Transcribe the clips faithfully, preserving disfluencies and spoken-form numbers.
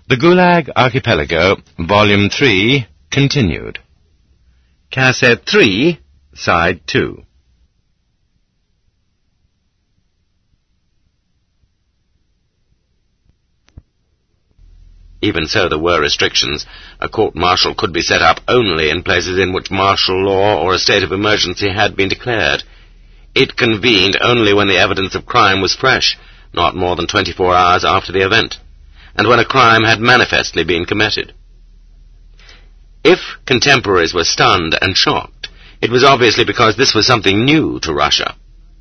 The Gulag Archipelago, Volume three, continued. Cassette three, Side two. Even so, there were restrictions. A court-martial could be set up only in places in which martial law or a state of emergency had been declared. It convened only when the evidence of crime was fresh, not more than twenty-four hours after the event, and when a crime had manifestly been committed. If contemporaries were stunned and shocked, it was obviously because this was something new to Russia.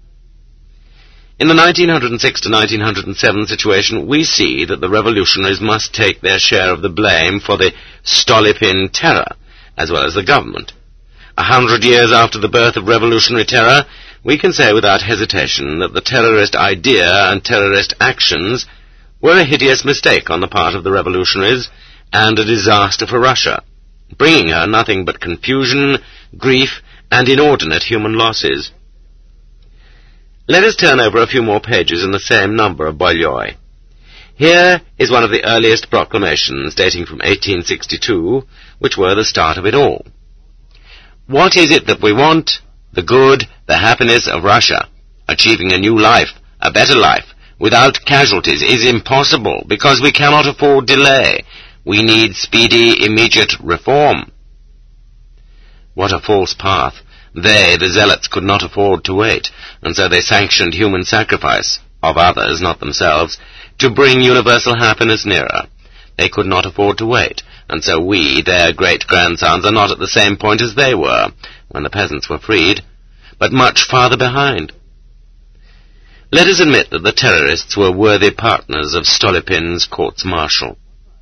In the nineteen oh six to nineteen oh seven situation, we see that the revolutionaries must take their share of the blame for the Stolypin terror, as well as the government. A hundred years after the birth of revolutionary terror, we can say without hesitation that the terrorist idea and terrorist actions were a hideous mistake on the part of the revolutionaries and a disaster for Russia, bringing her nothing but confusion, grief, and inordinate human losses. Let us turn over a few more pages in the same number of Bolyai. Here is one of the earliest proclamations, dating from eighteen sixty-two, which were the start of it all. What is it that we want? The good, the happiness of Russia. Achieving a new life, a better life, without casualties is impossible, because we cannot afford delay. We need speedy, immediate reform. What a false path. They, the zealots, could not afford to wait, and so they sanctioned human sacrifice, of others, not themselves, to bring universal happiness nearer. They could not afford to wait, and so we, their great-grandsons, are not at the same point as they were, when the peasants were freed, but much farther behind. Let us admit that the terrorists were worthy partners of Stolypin's courts-martial.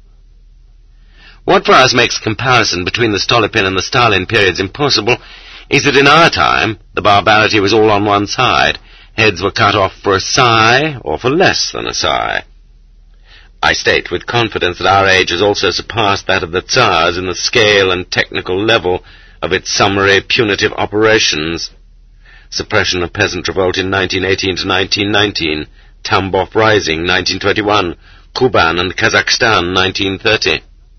What for us makes comparison between the Stolypin and the Stalin periods impossible is that in our time the barbarity was all on one side. Heads were cut off for a sigh, or for less than a sigh. I state with confidence that our age has also surpassed that of the Tsars in the scale and technical level of its summary punitive operations. Suppression of peasant revolt in nineteen eighteen to nineteen nineteen, Tambov Rising nineteen twenty-one, Kuban and Kazakhstan nineteen thirty.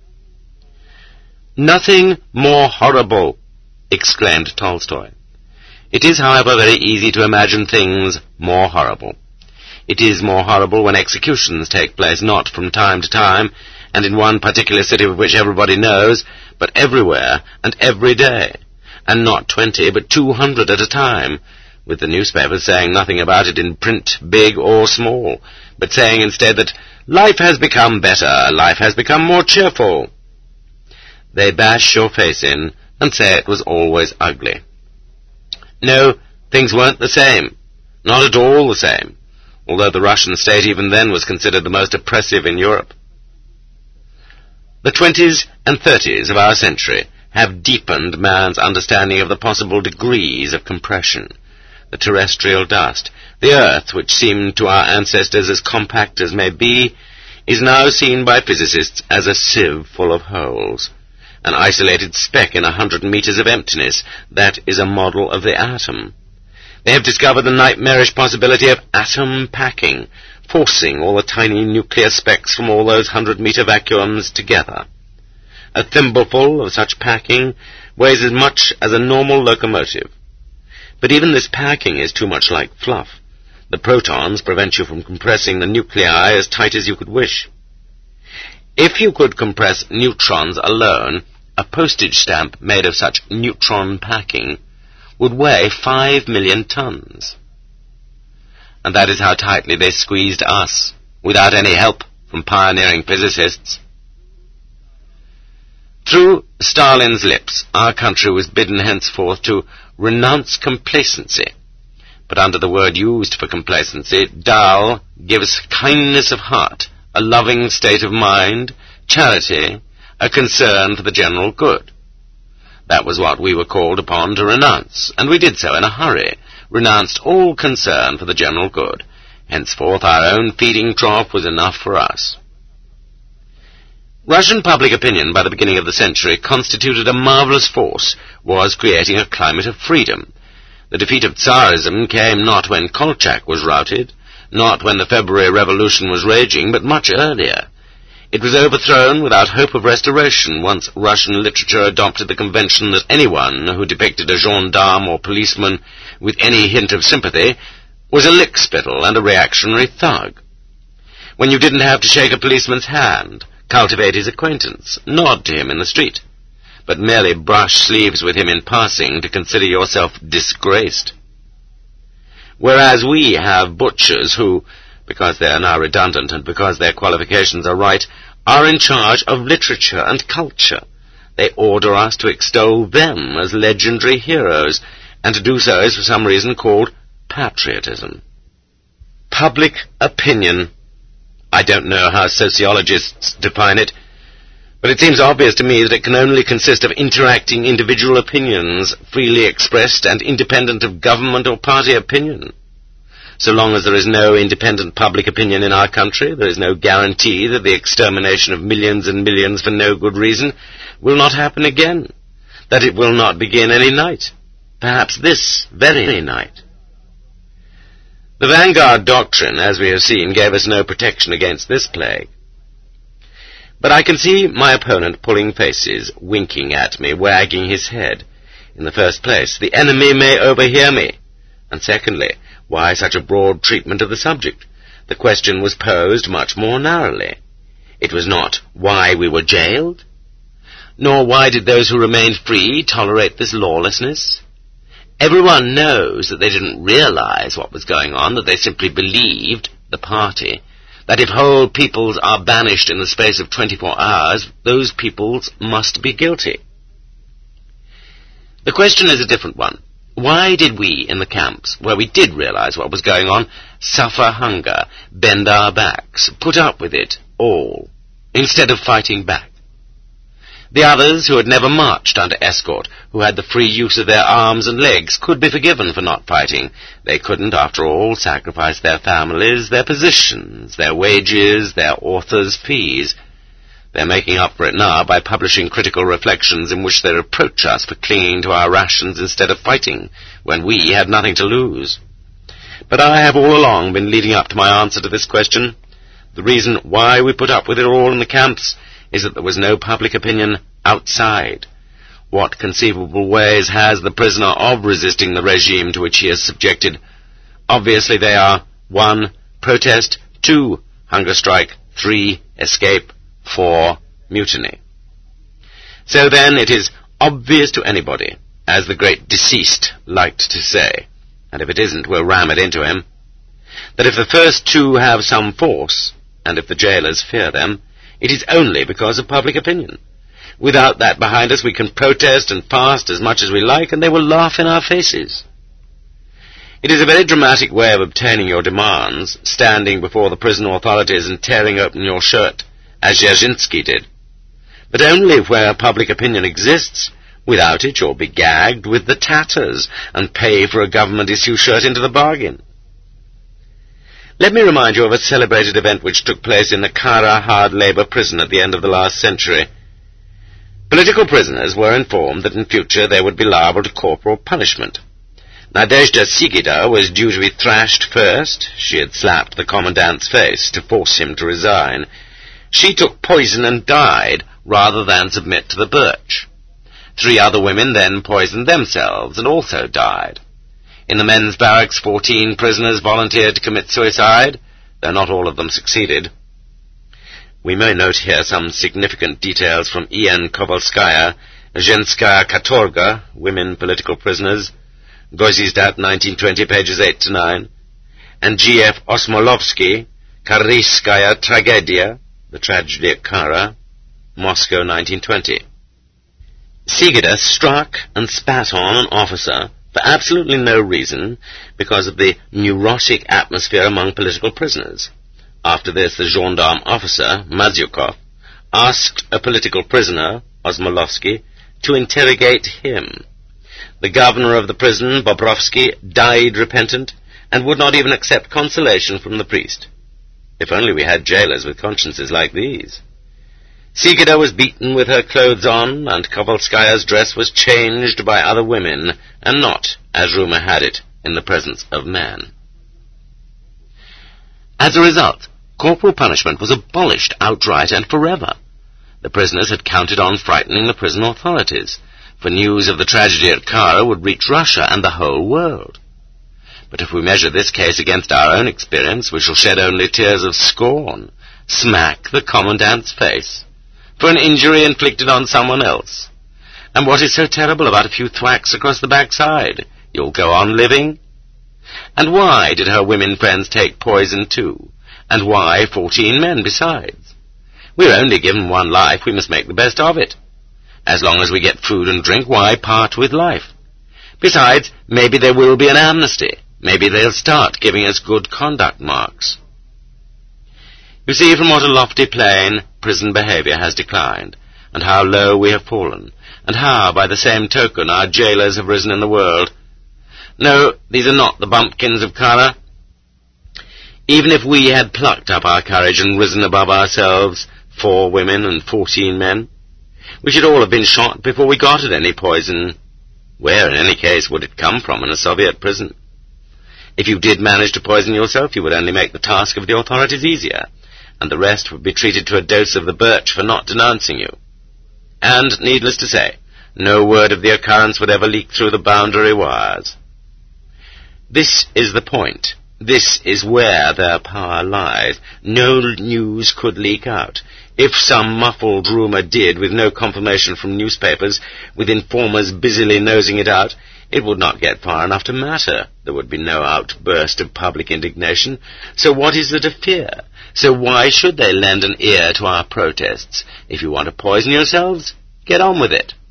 Nothing more horrible, exclaimed Tolstoy. It is, however, very easy to imagine things more horrible. It is more horrible when executions take place not from time to time, and in one particular city of which everybody knows, but everywhere and every day, and not twenty, but two hundred at a time, with the newspapers saying nothing about it in print, big or small, but saying instead that life has become better, life has become more cheerful. They bash your face in and say it was always ugly. No, things weren't the same. Not at all the same, although the Russian state even then was considered the most oppressive in Europe. The twenties and thirties of our century have deepened man's understanding of the possible degrees of compression. The terrestrial dust, the earth, which seemed to our ancestors as compact as may be, is now seen by physicists as a sieve full of holes. An isolated speck in a hundred meters of emptiness, that is a model of the atom. They have discovered the nightmarish possibility of atom packing, forcing all the tiny nuclear specks from all those hundred-meter vacuums together. A thimbleful of such packing weighs as much as a normal locomotive. But even this packing is too much like fluff. The protons prevent you from compressing the nuclei as tight as you could wish. If you could compress neutrons alone, a postage stamp made of such neutron packing would weigh five million tons. And that is how tightly they squeezed us, without any help from pioneering physicists. Through Stalin's lips, our country was bidden henceforth to renounce complacency. But under the word used for complacency, Dal gives kindness of heart, a loving state of mind, charity, a concern for the general good. That was what we were called upon to renounce, and we did so in a hurry, renounced all concern for the general good. Henceforth our own feeding trough was enough for us. Russian public opinion by the beginning of the century constituted a marvelous force, was creating a climate of freedom. The defeat of Tsarism came not when Kolchak was routed, not when the February Revolution was raging, but much earlier. It was overthrown without hope of restoration once Russian literature adopted the convention that anyone who depicted a gendarme or policeman with any hint of sympathy was a lickspittle and a reactionary thug. When you didn't have to shake a policeman's hand, cultivate his acquaintance, nod to him in the street, but merely brush sleeves with him in passing to consider yourself disgraced. Whereas we have butchers who, because they are now redundant and because their qualifications are right, are in charge of literature and culture. They order us to extol them as legendary heroes, and to do so is for some reason called patriotism. Public opinion. I don't know how sociologists define it, but it seems obvious to me that it can only consist of interacting individual opinions, freely expressed and independent of government or party opinion. So long as there is no independent public opinion in our country, there is no guarantee that the extermination of millions and millions for no good reason will not happen again, that it will not begin any night, perhaps this very night. The Vanguard Doctrine, as we have seen, gave us no protection against this plague. But I can see my opponent pulling faces, winking at me, wagging his head. In the first place, the enemy may overhear me, and secondly, why such a broad treatment of the subject? The question was posed much more narrowly. It was not why we were jailed, nor why did those who remained free tolerate this lawlessness. Everyone knows that they didn't realize what was going on, that they simply believed, the party, that if whole peoples are banished in the space of twenty-four hours, those peoples must be guilty. The question is a different one. Why did we, in the camps, where we did realize what was going on, suffer hunger, bend our backs, put up with it all, instead of fighting back? The others, who had never marched under escort, who had the free use of their arms and legs, could be forgiven for not fighting. They couldn't, after all, sacrifice their families, their positions, their wages, their authors' fees. They're making up for it now by publishing critical reflections in which they reproach us for clinging to our rations instead of fighting, when we had nothing to lose. But I have all along been leading up to my answer to this question. The reason why we put up with it all in the camps is that there was no public opinion outside. What conceivable ways has the prisoner of resisting the regime to which he is subjected? Obviously they are one. Protest, two. Hunger strike, three. Escape, four. Mutiny. So then it is obvious to anybody, as the great deceased liked to say, and if it isn't we'll ram it into him, that if the first two have some force, and if the jailers fear them, it is only because of public opinion. Without that behind us we can protest and fast as much as we like, and they will laugh in our faces. It is a very dramatic way of obtaining your demands, standing before the prison authorities and tearing open your shirt, as Dzerzhinsky did. But only where public opinion exists. Without it you'll be gagged with the tatters, and pay for a government-issue shirt into the bargain. Let me remind you of a celebrated event which took place in the Kara hard-labour prison at the end of the last century. Political prisoners were informed that in future they would be liable to corporal punishment. Nadezhda Sigida was due to be thrashed first. She had slapped the commandant's face to force him to resign. She took poison and died, rather than submit to the birch. Three other women then poisoned themselves and also died. In the men's barracks, fourteen prisoners volunteered to commit suicide, though not all of them succeeded. We may note here some significant details from E N Kovalskaya, Zhenskaya Katorga, Women Political Prisoners, Gozizdat, nineteen twenty, pages eight to nine, and G F Osmolovsky, Karayskaya Tragedia, The Tragedy at Kara, Moscow, nineteen twenty. Sigida struck and spat on an officer for absolutely no reason, because of the neurotic atmosphere among political prisoners. After this, the gendarme officer, Mazyukov, asked a political prisoner, Osmolovsky, to interrogate him. The governor of the prison, Bobrovsky, died repentant, and would not even accept consolation from the priest. If only we had jailers with consciences like these. Sigida was beaten with her clothes on, and Kovalskaya's dress was changed by other women, and not, as rumour had it, in the presence of men. As a result, corporal punishment was abolished outright and forever. The prisoners had counted on frightening the prison authorities, for news of the tragedy at Kara would reach Russia and the whole world. But if we measure this case against our own experience, we shall shed only tears of scorn, smack the commandant's face, for an injury inflicted on someone else. And what is so terrible about a few thwacks across the backside? You'll go on living? And why did her women friends take poison too? And why fourteen men besides? We're only given one life, we must make the best of it. As long as we get food and drink, why part with life? Besides, maybe there will be an amnesty. Maybe they'll start giving us good conduct marks. You see from what a lofty plane prison behaviour has declined, and how low we have fallen, and how, by the same token, our jailers have risen in the world. No, these are not the bumpkins of Kara. Even if we had plucked up our courage and risen above ourselves, four women and fourteen men, we should all have been shot before we got at any poison. Where, in any case, would it come from in a Soviet prison? If you did manage to poison yourself, you would only make the task of the authorities easier, and the rest would be treated to a dose of the birch for not denouncing you. And, needless to say, no word of the occurrence would ever leak through the boundary wires. This is the point. This is where their power lies. No news could leak out. If some muffled rumour did, with no confirmation from newspapers, with informers busily nosing it out, it would not get far enough to matter. There would be no outburst of public indignation. So what is there to fear? So why should they lend an ear to our protests? If you want to poison yourselves, get on with it.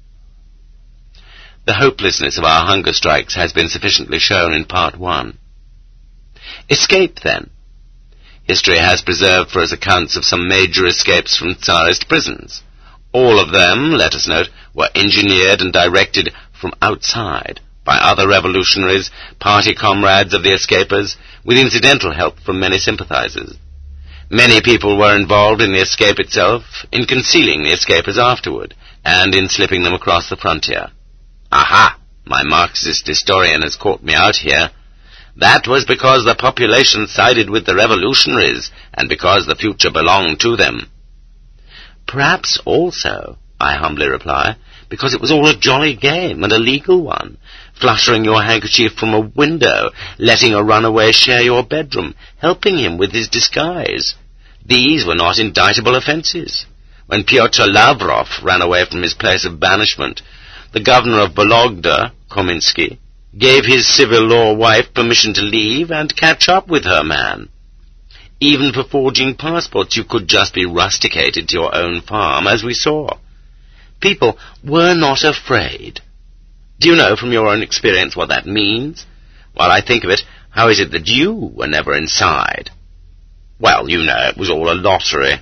The hopelessness of our hunger strikes has been sufficiently shown in Part One. Escape, then. History has preserved for us accounts of some major escapes from Tsarist prisons. All of them, let us note, were engineered and directed from outside by other revolutionaries, party comrades of the escapers, with incidental help from many sympathizers. Many people were involved in the escape itself, in concealing the escapers afterward, and in slipping them across the frontier. Aha! My Marxist historian has caught me out here. That was because the population sided with the revolutionaries, and because the future belonged to them. Perhaps also, I humbly reply, because it was all a jolly game, and a legal one, fluttering your handkerchief from a window, letting a runaway share your bedroom, helping him with his disguise. These were not indictable offences. When Pyotr Lavrov ran away from his place of banishment, the governor of Vologda, Kominsky, gave his civil law wife permission to leave and catch up with her man. Even for forging passports, you could just be rusticated to your own farm, as we saw. People were not afraid. Do you know from your own experience what that means? While I think of it, how is it that you were never inside? Well, you know, it was all a lottery.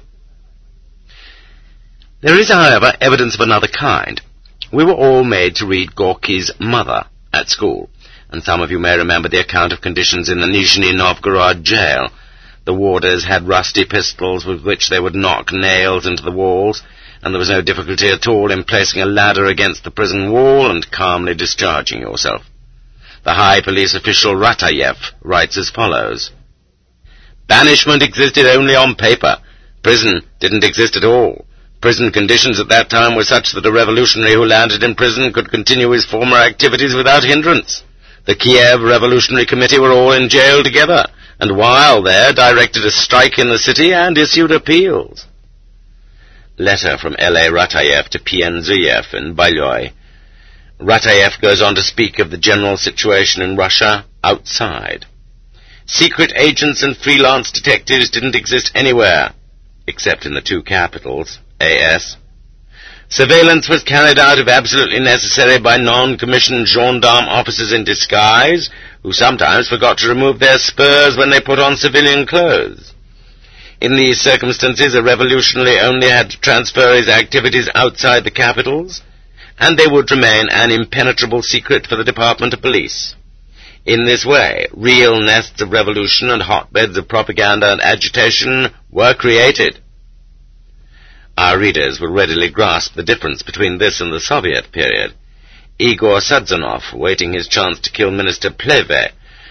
There is, however, evidence of another kind. We were all made to read Gorky's Mother at school, and some of you may remember the account of conditions in the Nizhny Novgorod jail. The warders had rusty pistols with which they would knock nails into the walls, and there was no difficulty at all in placing a ladder against the prison wall and calmly discharging yourself. The high police official Ratayev writes as follows: Banishment existed only on paper. Prison didn't exist at all. Prison conditions at that time were such that a revolutionary who landed in prison could continue his former activities without hindrance. The Kiev Revolutionary Committee were all in jail together, and while there directed a strike in the city and issued appeals. Letter from L A Ratayev to Pienzuyev in Balyoy. Ratayev goes on to speak of the general situation in Russia outside. Secret agents and freelance detectives didn't exist anywhere, except in the two capitals, A S. Surveillance was carried out if absolutely necessary by non-commissioned gendarme officers in disguise, who sometimes forgot to remove their spurs when they put on civilian clothes. In these circumstances, a revolutionary only had to transfer his activities outside the capitals, and they would remain an impenetrable secret for the Department of Police. In this way, real nests of revolution and hotbeds of propaganda and agitation were created. Our readers will readily grasp the difference between this and the Soviet period. Igor Sadzonov, waiting his chance to kill Minister Pleve,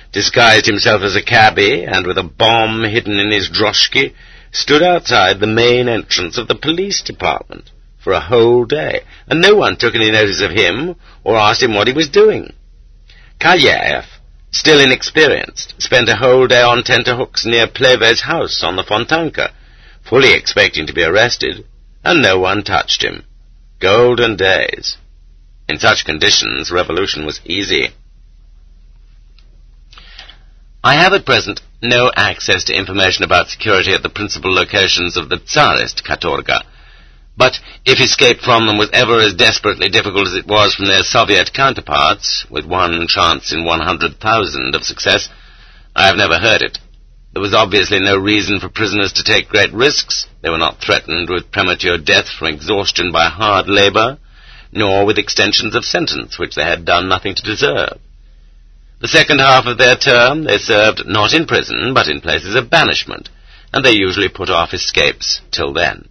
disguised himself as a cabby, and with a bomb hidden in his droshky, stood outside the main entrance of the police department for a whole day, and no one took any notice of him or asked him what he was doing. Kalyev, still inexperienced, spent a whole day on tenterhooks near Pleve's house on the Fontanka, fully expecting to be arrested, and no one touched him. Golden days. In such conditions, revolution was easy. I have at present no access to information about security at the principal locations of the Tsarist Katorga, but if escape from them was ever as desperately difficult as it was from their Soviet counterparts, with one chance in one hundred thousand of success, I have never heard it. There was obviously no reason for prisoners to take great risks. They were not threatened with premature death from exhaustion by hard labour, nor with extensions of sentence which they had done nothing to deserve. The second half of their term they served not in prison, but in places of banishment, and they usually put off escapes till then.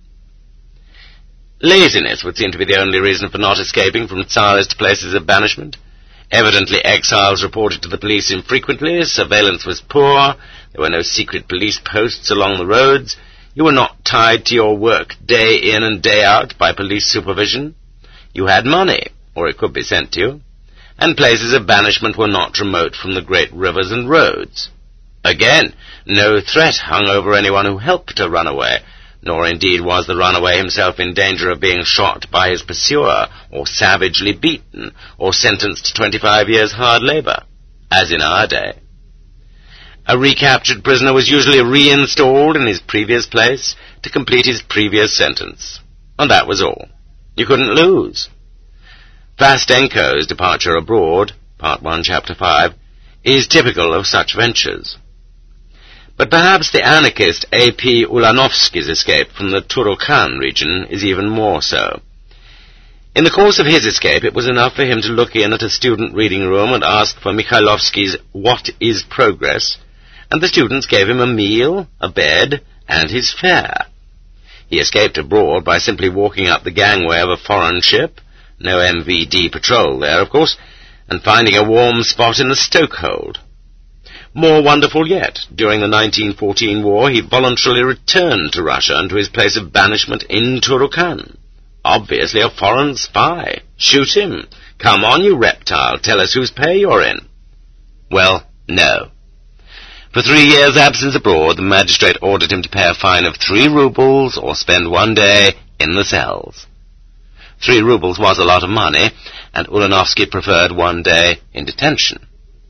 Laziness would seem to be the only reason for not escaping from Tsarist places of banishment. Evidently exiles reported to the police infrequently, surveillance was poor, there were no secret police posts along the roads, you were not tied to your work day in and day out by police supervision, you had money, or it could be sent to you, and places of banishment were not remote from the great rivers and roads. Again, no threat hung over anyone who helped a runaway, nor indeed was the runaway himself in danger of being shot by his pursuer, or savagely beaten, or sentenced to twenty-five years hard labour, as in our day. A recaptured prisoner was usually reinstalled in his previous place to complete his previous sentence, and that was all. You couldn't lose. Vastenko's departure abroad, Part one, Chapter five, is typical of such ventures. But perhaps the anarchist A P Ulanovsky's escape from the Turokhan region is even more so. In the course of his escape, it was enough for him to look in at a student reading room and ask for Mikhailovsky's What is Progress, and the students gave him a meal, a bed, and his fare. He escaped abroad by simply walking up the gangway of a foreign ship, no M V D patrol there, of course, and finding a warm spot in the stokehold. More wonderful yet, during the nineteen fourteen war, he voluntarily returned to Russia and to his place of banishment in Turokhan. Obviously a foreign spy. Shoot him. Come on, you reptile, tell us whose pay you're in. Well, no. For three years' absence abroad, the magistrate ordered him to pay a fine of three roubles or spend one day in the cells. Three roubles was a lot of money, and Ulanovsky preferred one day in detention.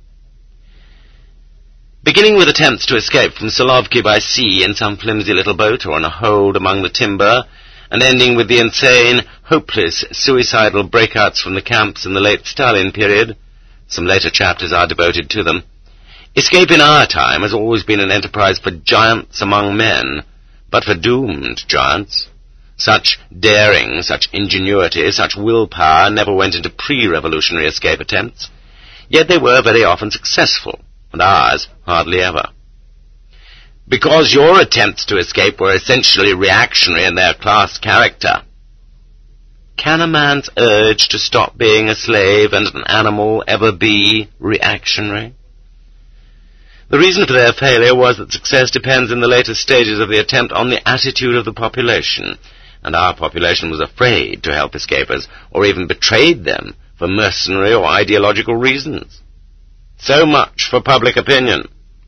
Beginning with attempts to escape from Solovki by sea in some flimsy little boat or in a hold among the timber, and ending with the insane, hopeless, suicidal breakouts from the camps in the late Stalin period, some later chapters are devoted to them, escape in our time has always been an enterprise for giants among men, but for doomed giants. Such daring, such ingenuity, such willpower never went into pre-revolutionary escape attempts, yet they were very often successful, and ours hardly ever. Because your attempts to escape were essentially reactionary in their class character, can a man's urge to stop being a slave and an animal ever be reactionary? The reason for their failure was that success depends in the later stages of the attempt on the attitude of the population, and our population was afraid to help escapers, or even betrayed them for mercenary or ideological reasons. So much for public opinion.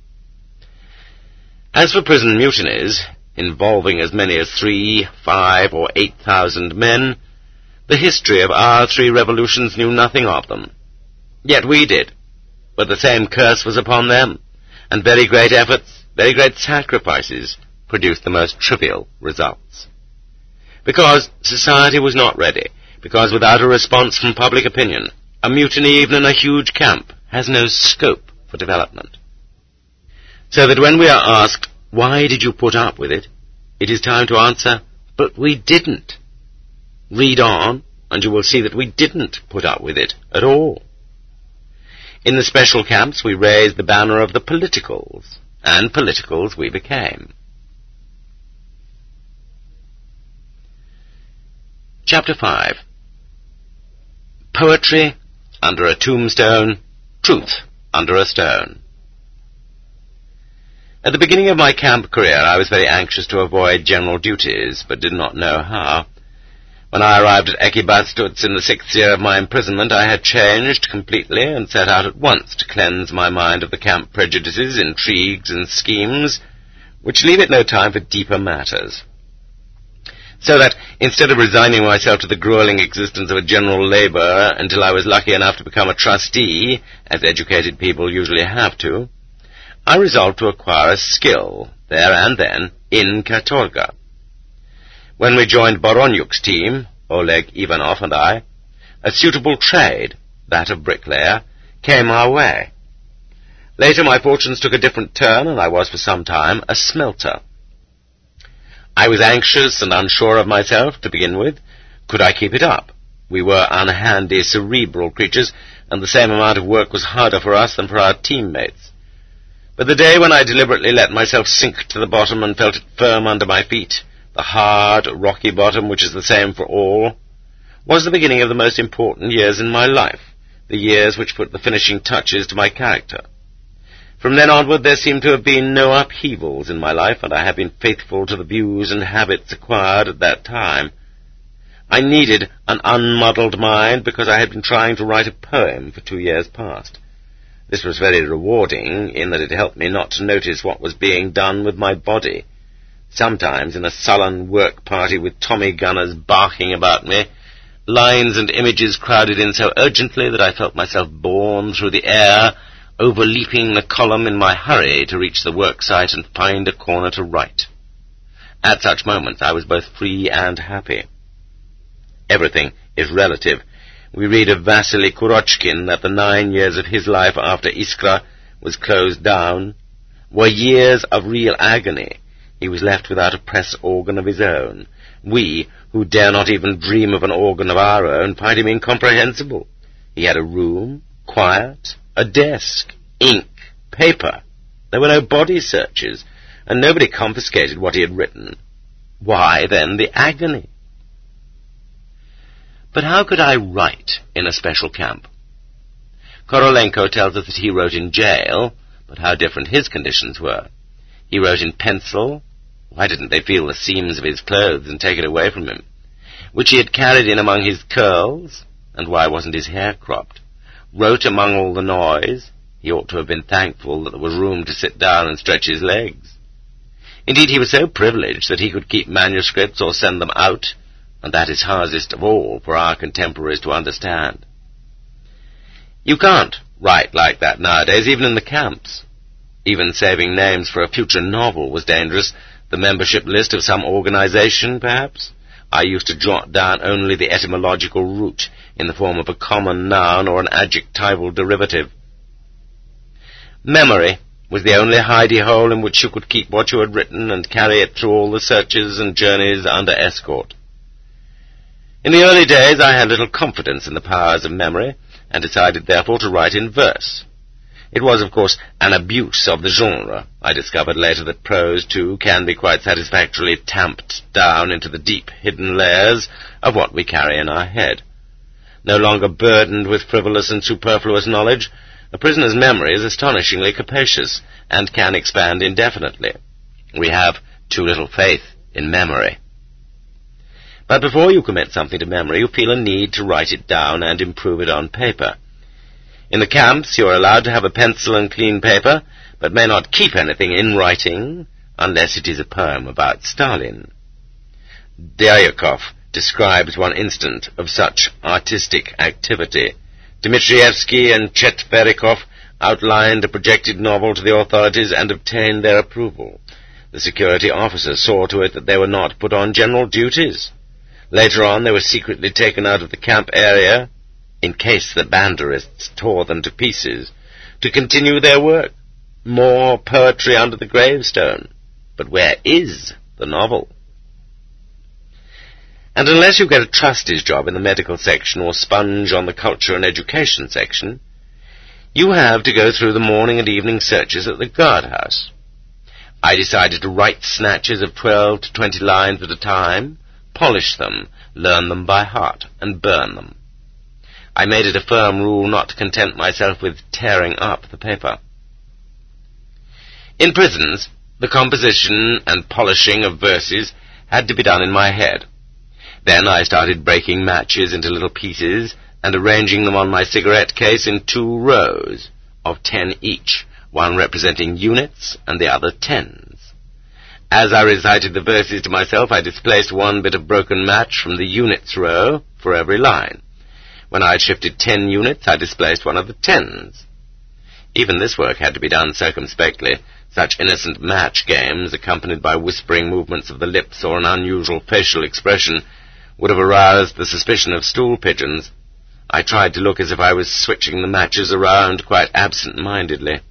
As for prison mutinies, involving as many as three, five, or eight thousand men, the history of our three revolutions knew nothing of them. Yet we did, but the same curse was upon them, and very great efforts, very great sacrifices produced the most trivial results. Because society was not ready, because without a response from public opinion, a mutiny even in a huge camp has no scope for development. So that when we are asked, why did you put up with it, it is time to answer, but we didn't. Read on, and you will see that we didn't put up with it at all. In the special camps we raised the banner of the politicals, and politicals we became. Chapter five. Poetry under a tombstone, truth under a stone. At the beginning of my camp career, I was very anxious to avoid general duties, but did not know how. When I arrived at Ekibastuz in the sixth year of my imprisonment, I had changed completely and set out at once to cleanse my mind of the camp prejudices, intrigues, and schemes, which leave it no time for deeper matters. So that, instead of resigning myself to the grueling existence of a general labourer until I was lucky enough to become a trustee, as educated people usually have to, I resolved to acquire a skill, there and then, in Katorga. When we joined Boronyuk's team, Oleg Ivanov and I, a suitable trade, that of bricklayer, came our way. Later my fortunes took a different turn, and I was for some time a smelter. I was anxious and unsure of myself, to begin with. Could I keep it up? We were unhandy, cerebral creatures, and the same amount of work was harder for us than for our teammates. But the day when I deliberately let myself sink to the bottom and felt it firm under my feet, the hard, rocky bottom which is the same for all, was the beginning of the most important years in my life, the years which put the finishing touches to my character. From then onward there seemed to have been no upheavals in my life, and I have been faithful to the views and habits acquired at that time. I needed an unmuddled mind because I had been trying to write a poem for two years past. This was very rewarding in that it helped me not to notice what was being done with my body. Sometimes, in a sullen work party with Tommy gunners barking about me, lines and images crowded in so urgently that I felt myself borne through the air, overleaping the column in my hurry to reach the work site and find a corner to write. At such moments I was both free and happy. Everything is relative. We read of Vasily Kurochkin that the nine years of his life after Iskra was closed down were years of real agony. He was left without a press organ of his own. We, who dare not even dream of an organ of our own, find him incomprehensible. He had a room, quiet, a desk, ink, paper. There were no body searches, and nobody confiscated what he had written. Why, then, the agony? But how could I write in a special camp? Korolenko tells us that he wrote in jail, but how different his conditions were. He wrote in pencil. Why didn't they feel the seams of his clothes and take it away from him? Which he had carried in among his curls, and why wasn't his hair cropped? Wrote among all the noise. He ought to have been thankful that there was room to sit down and stretch his legs. Indeed, he was so privileged that he could keep manuscripts or send them out, and that is hardest of all for our contemporaries to understand. You can't write like that nowadays, even in the camps. Even saving names for a future novel was dangerous. The membership list of some organization, perhaps? I used to jot down only the etymological root in the form of a common noun or an adjectival derivative. Memory was the only hidey-hole in which you could keep what you had written and carry it through all the searches and journeys under escort. In the early days I had little confidence in the powers of memory, and decided therefore to write in verse. It was, of course, an abuse of the genre. I discovered later that prose, too, can be quite satisfactorily tamped down into the deep, hidden layers of what we carry in our head. No longer burdened with frivolous and superfluous knowledge, a prisoner's memory is astonishingly capacious and can expand indefinitely. We have too little faith in memory. But before you commit something to memory, you feel a need to write it down and improve it on paper. In the camps, you are allowed to have a pencil and clean paper, but may not keep anything in writing unless it is a poem about Stalin. Dyakov describes one instant of such artistic activity. Dmitrievsky and Chetverikov outlined a projected novel to the authorities and obtained their approval. The security officers saw to it that they were not put on general duties. Later on, they were secretly taken out of the camp area, in case the Banderists tore them to pieces, to continue their work. More poetry under the gravestone. But where is the novel? And unless you get a trustee's job in the medical section or sponge on the culture and education section, you have to go through the morning and evening searches at the guardhouse. I decided to write snatches of twelve to twenty lines at a time, polish them, learn them by heart, and burn them. I made it a firm rule not to content myself with tearing up the paper. In prisons, the composition and polishing of verses had to be done in my head. Then I started breaking matches into little pieces and arranging them on my cigarette case in two rows of ten each, one representing units and the other tens. As I recited the verses to myself, I displaced one bit of broken match from the units row for every line. When I had shifted ten units, I displaced one of the tens. Even this work had to be done circumspectly. Such innocent match games, accompanied by whispering movements of the lips or an unusual facial expression, would have aroused the suspicion of stool pigeons. I tried to look as if I was switching the matches around quite absent-mindedly.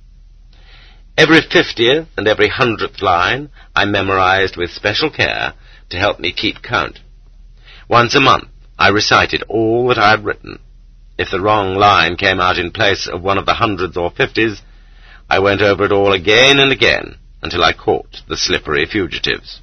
Every fiftieth and every hundredth line I memorized with special care to help me keep count. Once a month I recited all that I had written. If the wrong line came out in place of one of the hundreds or fifties, I went over it all again and again until I caught the slippery fugitives.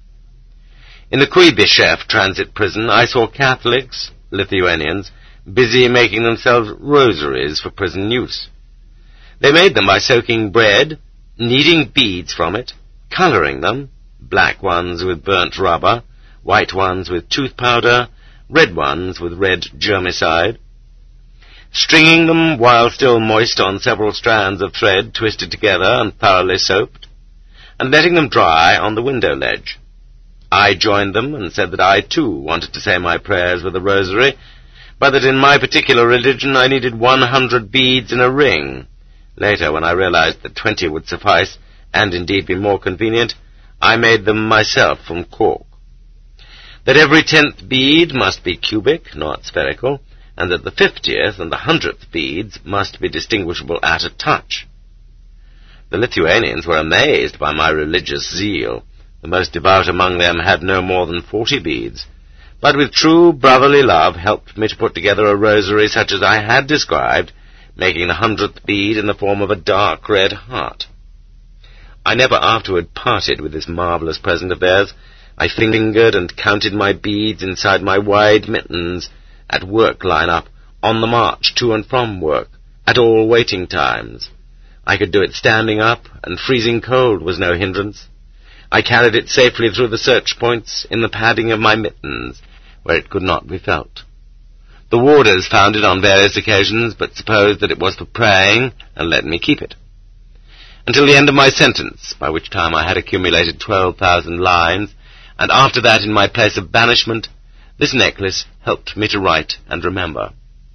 In the Kuibyshev transit prison I saw Catholics, Lithuanians, busy making themselves rosaries for prison use. They made them by soaking bread, kneading beads from it, colouring them, black ones with burnt rubber, white ones with tooth powder, red ones with red germicide, stringing them while still moist on several strands of thread twisted together and thoroughly soaped, and letting them dry on the window ledge. I joined them and said that I, too, wanted to say my prayers with a rosary, but that in my particular religion I needed one hundred beads in a ring. Later, when I realized that twenty would suffice, and indeed be more convenient, I made them myself from cork. That every tenth bead must be cubic, not spherical, and that the fiftieth and the hundredth beads must be distinguishable at a touch. The Lithuanians were amazed by my religious zeal. The most devout among them had no more than forty beads, but with true brotherly love helped me to put together a rosary such as I had described, making the hundredth bead in the form of a dark red heart. I never afterward parted with this marvellous present of theirs. I fingered and counted my beads inside my wide mittens, at work line-up, on the march to and from work, at all waiting times. I could do it standing up, and freezing cold was no hindrance. I carried it safely through the search points in the padding of my mittens, where it could not be felt. The warders found it on various occasions, but supposed that it was for praying, and let me keep it. Until the end of my sentence, by which time I had accumulated twelve thousand lines, and after that in my place of banishment, this necklace helped me to write and remember.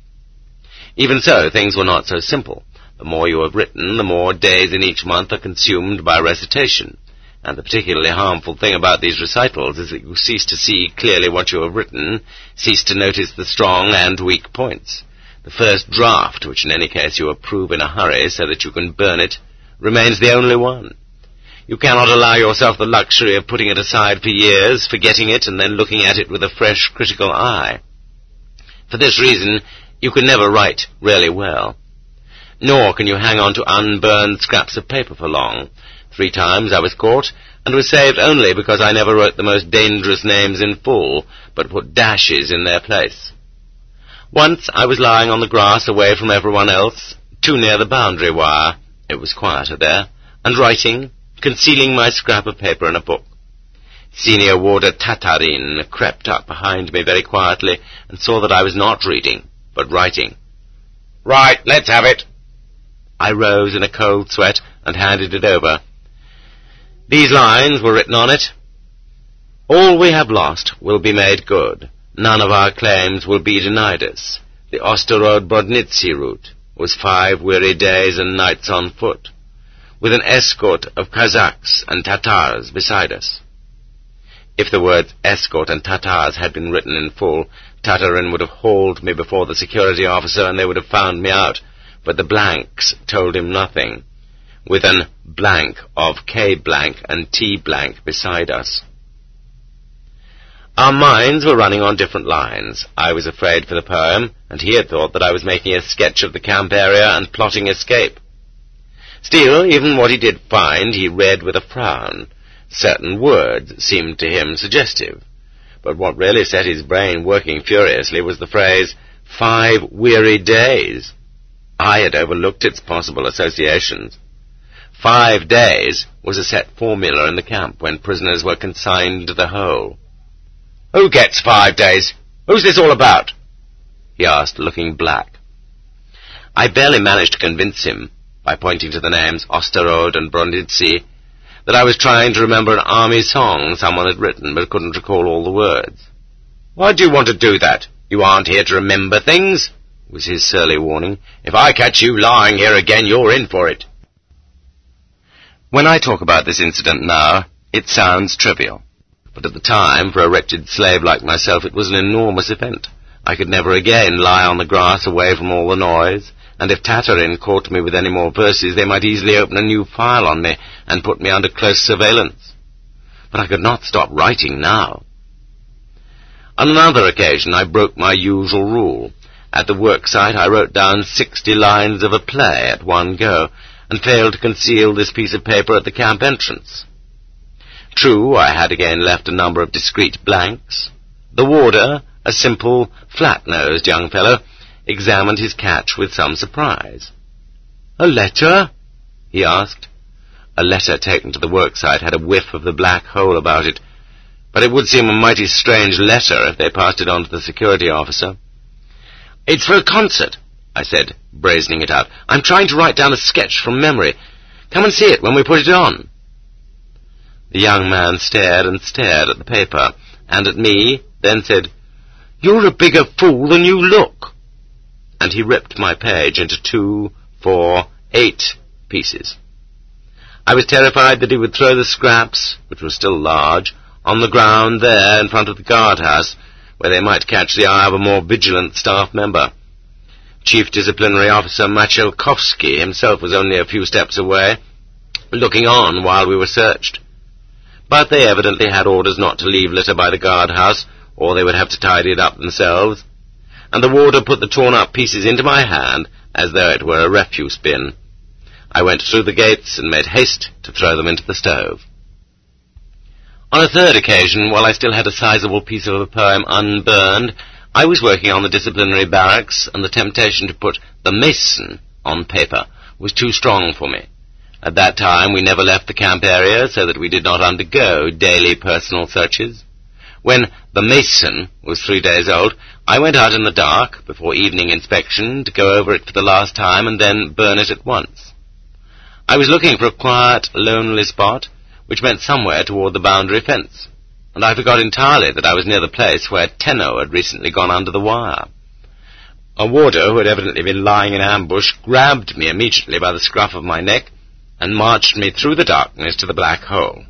Even so, things were not so simple. The more you have written, the more days in each month are consumed by recitation, and the particularly harmful thing about these recitals is that you cease to see clearly what you have written, cease to notice the strong and weak points. The first draft, which in any case you approve in a hurry so that you can burn it, remains the only one. You cannot allow yourself the luxury of putting it aside for years, forgetting it, and then looking at it with a fresh, critical eye. For this reason, you can never write really well. Nor can you hang on to unburned scraps of paper for long. Three times I was caught, and was saved only because I never wrote the most dangerous names in full, but put dashes in their place. Once I was lying on the grass away from everyone else, too near the boundary wire. It was quieter there, and writing, concealing my scrap of paper in a book. Senior warder Tatarin crept up behind me very quietly and saw that I was not reading, but writing. "Right, let's have it." I rose in a cold sweat and handed it over. These lines were written on it. "All we have lost will be made good. None of our claims will be denied us. The Osterod-Brodnitzy route was five weary days and nights on foot, with an escort of Kazakhs and Tatars beside us." If the words escort and Tatars had been written in full, Tatarin would have hauled me before the security officer and they would have found me out, but the blanks told him nothing, with an blank of K blank and T blank beside us. Our minds were running on different lines. I was afraid for the poem, and he had thought that I was making a sketch of the camp area and plotting escape. Still, even what he did find, he read with a frown. Certain words seemed to him suggestive, but what really set his brain working furiously was the phrase, "five weary days." I had overlooked its possible associations. Five days was a set formula in the camp when prisoners were consigned to the hole. "Who gets five days? Who's this all about?" he asked, looking black. I barely managed to convince him, by pointing to the names Osterode and Brondizzi, that I was trying to remember an army song someone had written but couldn't recall all the words. "Why do you want to do that? You aren't here to remember things," was his surly warning. "If I catch you lying here again, you're in for it." When I talk about this incident now, it sounds trivial. But at the time, for a wretched slave like myself, it was an enormous event. I could never again lie on the grass away from all the noise, and if Tatarin caught me with any more verses, they might easily open a new file on me and put me under close surveillance. But I could not stop writing now. On another occasion, I broke my usual rule. At the worksite, I wrote down sixty lines of a play at one go, and failed to conceal this piece of paper at the camp entrance. True, I had again left a number of discreet blanks. The warder, a simple, flat-nosed young fellow, examined his catch with some surprise. "A letter?" he asked. A letter taken to the worksite had a whiff of the black hole about it, but it would seem a mighty strange letter if they passed it on to the security officer. "It's for a concert," I said, brazening it out. "I'm trying to write down a sketch from memory. Come and see it when we put it on." The young man stared and stared at the paper, and at me, then said, "You're a bigger fool than you look." And he ripped my page into two, four, eight pieces. I was terrified that he would throw the scraps, which were still large, on the ground there in front of the guardhouse, where they might catch the eye of a more vigilant staff member. Chief Disciplinary Officer Machelkovsky himself was only a few steps away, looking on while we were searched. But they evidently had orders not to leave litter by the guardhouse, or they would have to tidy it up themselves, and the warder put the torn-up pieces into my hand as though it were a refuse bin. I went through the gates and made haste to throw them into the stove. On a third occasion, while I still had a sizable piece of a poem unburned, I was working on the disciplinary barracks, and the temptation to put the Mason on paper was too strong for me. At that time we never left the camp area, so that we did not undergo daily personal searches. When the Mason was three days old, I went out in the dark, before evening inspection, to go over it for the last time and then burn it at once. I was looking for a quiet, lonely spot, which meant somewhere toward the boundary fence, and I forgot entirely that I was near the place where Tenno had recently gone under the wire. A warder, who had evidently been lying in ambush, grabbed me immediately by the scruff of my neck and marched me through the darkness to the black hole.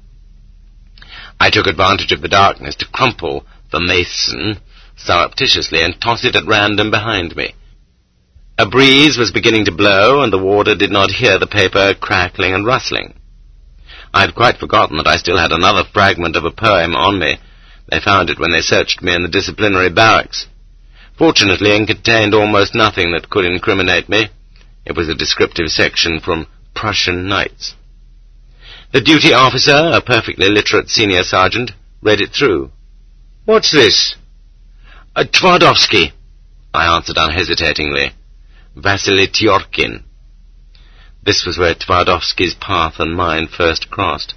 I took advantage of the darkness to crumple the Mason surreptitiously and toss it at random behind me. A breeze was beginning to blow, and the warder did not hear the paper crackling and rustling. I had quite forgotten that I still had another fragment of a poem on me. They found it when they searched me in the disciplinary barracks. Fortunately, it contained almost nothing that could incriminate me. It was a descriptive section from Prussian Knights. The duty officer, a perfectly literate senior sergeant, read it through. "What's this?" "A Twardowski," I answered unhesitatingly. "Vasily Tyorkin." This was where Twardowski's path and mine first crossed.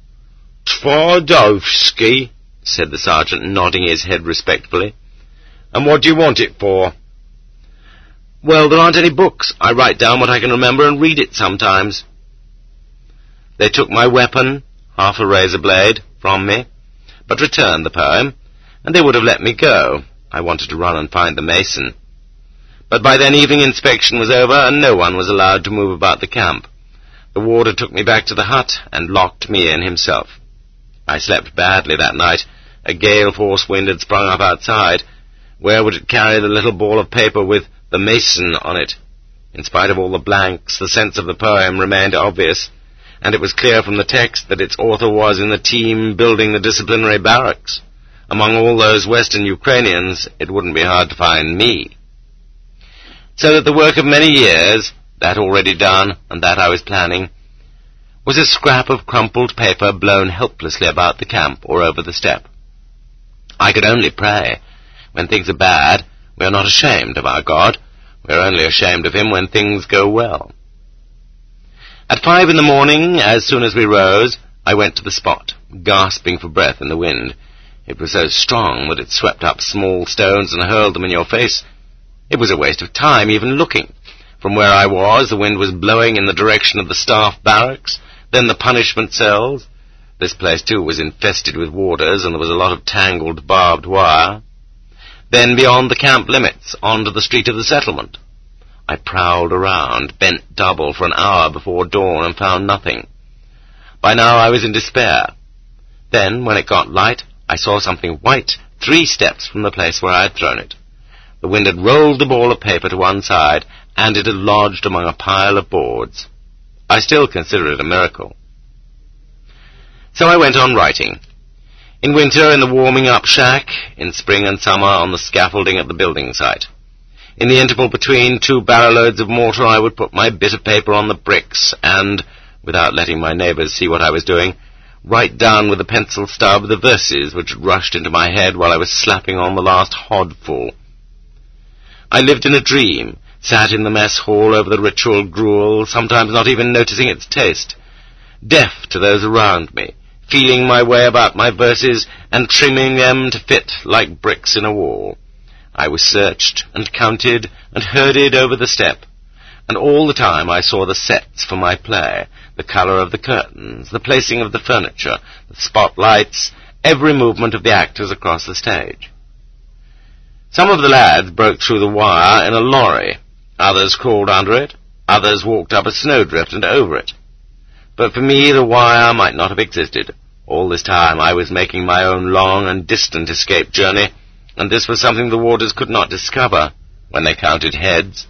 "Twardowski," said the sergeant, nodding his head respectfully. "And what do you want it for?" "Well, there aren't any books. I write down what I can remember and read it sometimes." They took my weapon, half a razor blade, from me, but returned the poem, and they would have let me go. I wanted to run and find the Mason. But by then evening inspection was over, and no one was allowed to move about the camp. The warder took me back to the hut and locked me in himself. I slept badly that night. A gale-force wind had sprung up outside. Where would it carry the little ball of paper with the Mason on it? In spite of all the blanks, the sense of the poem remained obvious, and it was clear from the text that its author was in the team building the disciplinary barracks. Among all those Western Ukrainians, it wouldn't be hard to find me. So that the work of many years, that already done and that I was planning, was a scrap of crumpled paper blown helplessly about the camp or over the steppe. I could only pray. When things are bad, we are not ashamed of our God. We are only ashamed of him when things go well. At five in the morning, as soon as we rose, I went to the spot, gasping for breath in the wind. It was so strong that it swept up small stones and hurled them in your face. It was a waste of time even looking. From where I was, the wind was blowing in the direction of the staff barracks, then the punishment cells. This place, too, was infested with warders, and there was a lot of tangled barbed wire. Then beyond the camp limits, onto the street of the settlement. I prowled around, bent double for an hour before dawn, and found nothing. By now I was in despair. Then, when it got light, I saw something white three steps from the place where I had thrown it. The wind had rolled the ball of paper to one side, and it had lodged among a pile of boards. I still consider it a miracle. So I went on writing. In winter in the warming-up shack, in spring and summer on the scaffolding at the building site. In the interval between two barrel-loads of mortar I would put my bit of paper on the bricks and, without letting my neighbours see what I was doing, write down with a pencil stub the verses which had rushed into my head while I was slapping on the last hodful. I lived in a dream, sat in the mess hall over the ritual gruel, sometimes not even noticing its taste, deaf to those around me, feeling my way about my verses and trimming them to fit like bricks in a wall. I was searched and counted and herded over the step, and all the time I saw the sets for my play, the colour of the curtains, the placing of the furniture, the spotlights, every movement of the actors across the stage. Some of the lads broke through the wire in a lorry, others crawled under it, others walked up a snowdrift and over it. But for me the wire might not have existed. All this time I was making my own long and distant escape journey, and this was something the warders could not discover when they counted heads.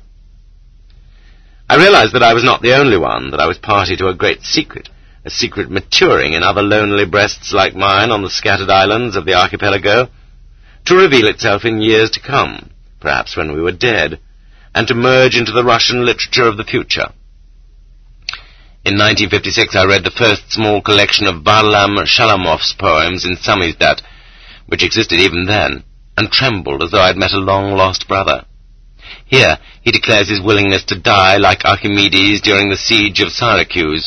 I realized that I was not the only one, that I was party to a great secret, a secret maturing in other lonely breasts like mine on the scattered islands of the archipelago, to reveal itself in years to come, perhaps when we were dead, and to merge into the Russian literature of the future. In nineteen fifty-six I read the first small collection of Varlam Shalamov's poems in Samizdat, which existed even then, and trembled as though I had met a long-lost brother. Here he declares his willingness to die like Archimedes during the siege of Syracuse.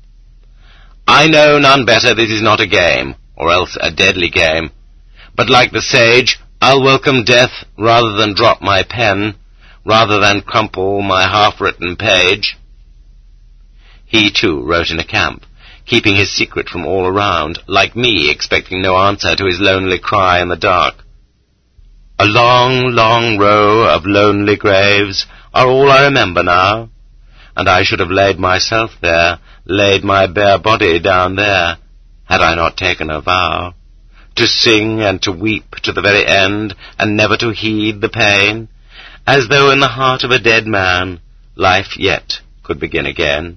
I know none better this is not a game, or else a deadly game, but like the sage, I'll welcome death rather than drop my pen, rather than crumple my half-written page. He, too, wrote in a camp, keeping his secret from all around, like me, expecting no answer to his lonely cry in the dark. A long, long row of lonely graves are all I remember now, and I should have laid myself there, laid my bare body down there, had I not taken a vow, to sing and to weep to the very end, and never to heed the pain, as though in the heart of a dead man life yet could begin again.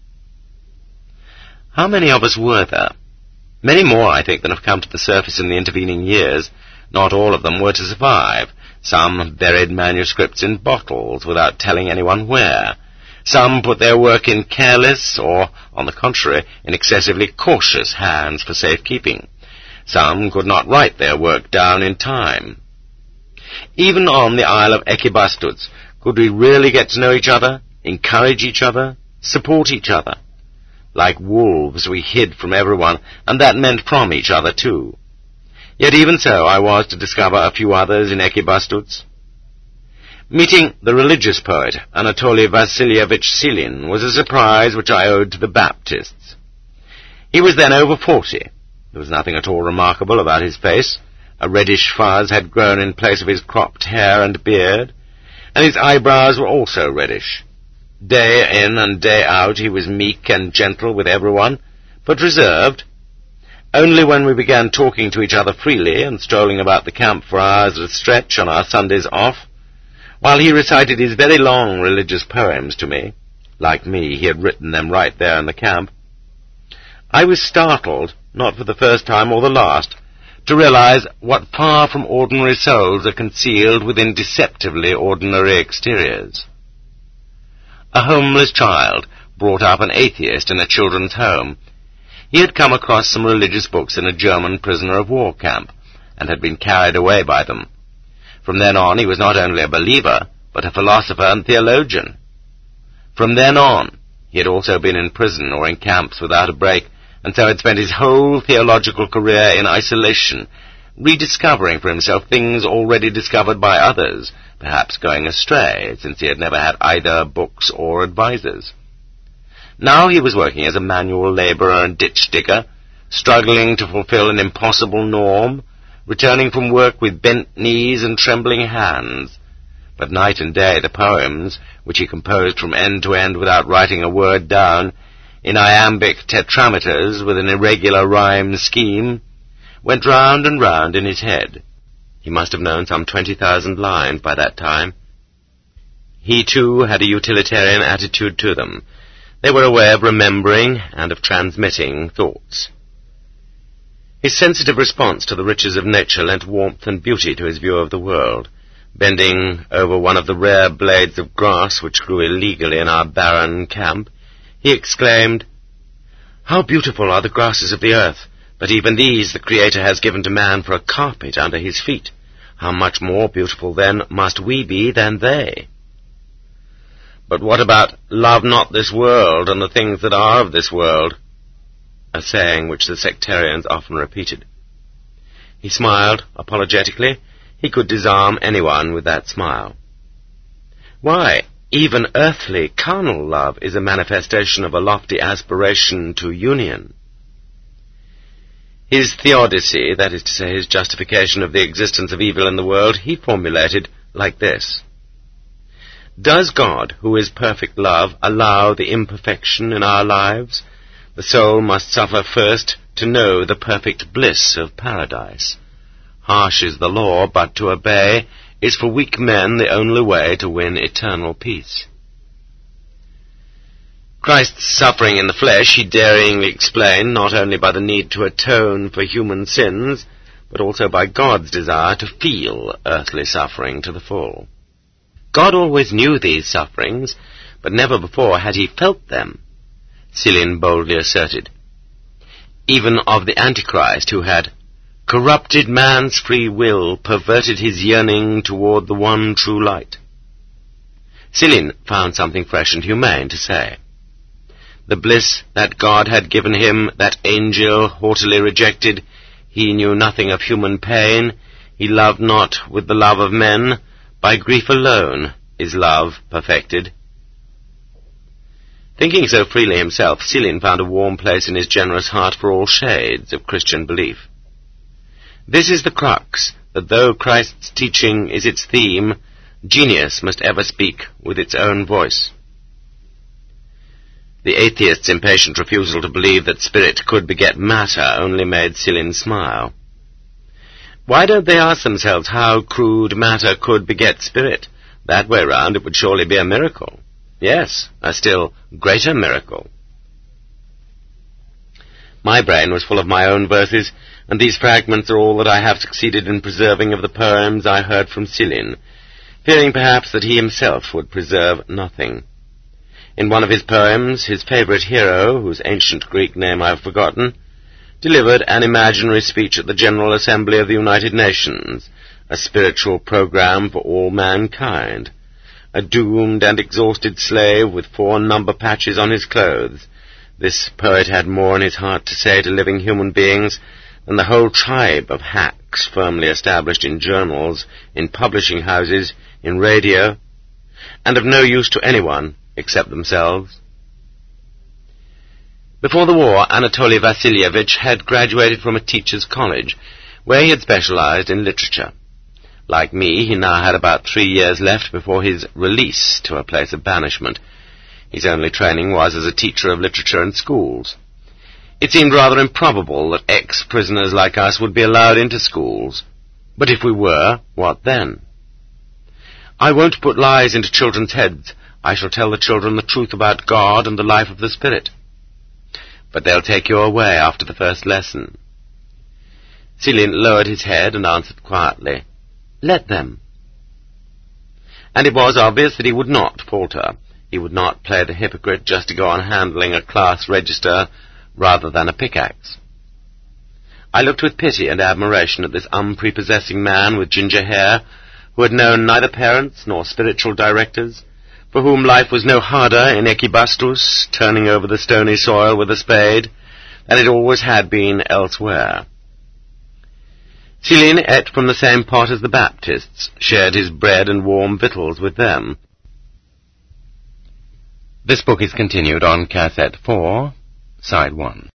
How many of us were there? Many more, I think, than have come to the surface in the intervening years. Not all of them were to survive. Some buried manuscripts in bottles without telling anyone where. Some put their work in careless or, on the contrary, in excessively cautious hands for safekeeping. Some could not write their work down in time. Even on the Isle of Ekibastuts, could we really get to know each other, encourage each other, support each other? Like wolves we hid from everyone, and that meant from each other too. Yet even so I was to discover a few others in Ekibastuts. Meeting the religious poet Anatoly Vasilievich Silin was a surprise which I owed to the Baptists. He was then over forty. There was nothing at all remarkable about his face. A reddish fuzz had grown in place of his cropped hair and beard, and his eyebrows were also reddish. Day in and day out he was meek and gentle with everyone, but reserved. Only when we began talking to each other freely and strolling about the camp for hours at a stretch on our Sundays off, while he recited his very long religious poems to me, like me, he had written them right there in the camp, I was startled, not for the first time or the last, to realize what far from ordinary souls are concealed within deceptively ordinary exteriors. A homeless child, brought up an atheist in a children's home, he had come across some religious books in a German prisoner of war camp, and had been carried away by them. From then on he was not only a believer, but a philosopher and theologian. From then on He had also been in prison or in camps without a break, and so had spent his whole theological career in isolation, rediscovering for himself things already discovered by others, perhaps going astray, since he had never had either books or advisers. Now he was working as a manual labourer and ditch-digger, struggling to fulfill an impossible norm, returning from work with bent knees and trembling hands. But night and day the poems, which he composed from end to end without writing a word down, in iambic tetrameters with an irregular rhyme scheme, went round and round in his head. He must have known some twenty thousand lines by that time. He, too, had a utilitarian attitude to them. They were a way of remembering and of transmitting thoughts. His sensitive response to the riches of nature lent warmth and beauty to his view of the world. Bending over one of the rare blades of grass which grew illegally in our barren camp, he exclaimed, "How beautiful are the grasses of the earth! But even these the Creator has given to man for a carpet under his feet. How much more beautiful, then, must we be than they?" "But what about love not this world and the things that are of this world?" a saying which the sectarians often repeated. He smiled apologetically. He could disarm anyone with that smile. "Why, even earthly, carnal love is a manifestation of a lofty aspiration to union." His theodicy, that is to say, his justification of the existence of evil in the world, he formulated like this: "Does God, who is perfect love, allow the imperfection in our lives? The soul must suffer first to know the perfect bliss of paradise. Harsh is the law, but to obey is for weak men the only way to win eternal peace." Christ's suffering in the flesh he daringly explained not only by the need to atone for human sins, but also by God's desire to feel earthly suffering to the full. God always knew these sufferings, but never before had he felt them, Silin boldly asserted. Even of the Antichrist, who had corrupted man's free will, perverted his yearning toward the one true light. Silin found something fresh and humane to say. The bliss that God had given him, that angel haughtily rejected, he knew nothing of human pain, he loved not with the love of men, by grief alone is love perfected. Thinking so freely himself, Silin found a warm place in his generous heart for all shades of Christian belief. This is the crux, that though Christ's teaching is its theme, genius must ever speak with its own voice. The atheist's impatient refusal to believe that spirit could beget matter only made Silin smile. Why don't they ask themselves how crude matter could beget spirit? That way round it would surely be a miracle. Yes, a still greater miracle. My brain was full of my own verses, and these fragments are all that I have succeeded in preserving of the poems I heard from Silin, fearing perhaps that he himself would preserve nothing. In one of his poems, his favourite hero, whose ancient Greek name I have forgotten, delivered an imaginary speech at the General Assembly of the United Nations, a spiritual programme for all mankind. A doomed and exhausted slave with four number patches on his clothes, this poet had more in his heart to say to living human beings than the whole tribe of hacks firmly established in journals, in publishing houses, in radio, and of no use to anyone except themselves. Before the war, Anatoly Vasilievich had graduated from a teacher's college, where he had specialized in literature. Like me, he now had about three years left before his release to a place of banishment. His only training was as a teacher of literature in schools. It seemed rather improbable that ex-prisoners like us would be allowed into schools. But if we were, what then? "I won't put lies into children's heads. I shall tell the children the truth about God and the life of the Spirit." "But they'll take you away after the first lesson." Silin lowered his head and answered quietly, "Let them." And it was obvious that he would not falter. He would not play the hypocrite just to go on handling a class register rather than a pickaxe. I looked with pity and admiration at this unprepossessing man with ginger hair, who had known neither parents nor spiritual directors, for whom life was no harder in Ecebustus, turning over the stony soil with a spade, than it always had been elsewhere. Céline ate from the same pot as the Baptists, shared his bread and warm victuals with them. This book is continued on Cassette four, Side one.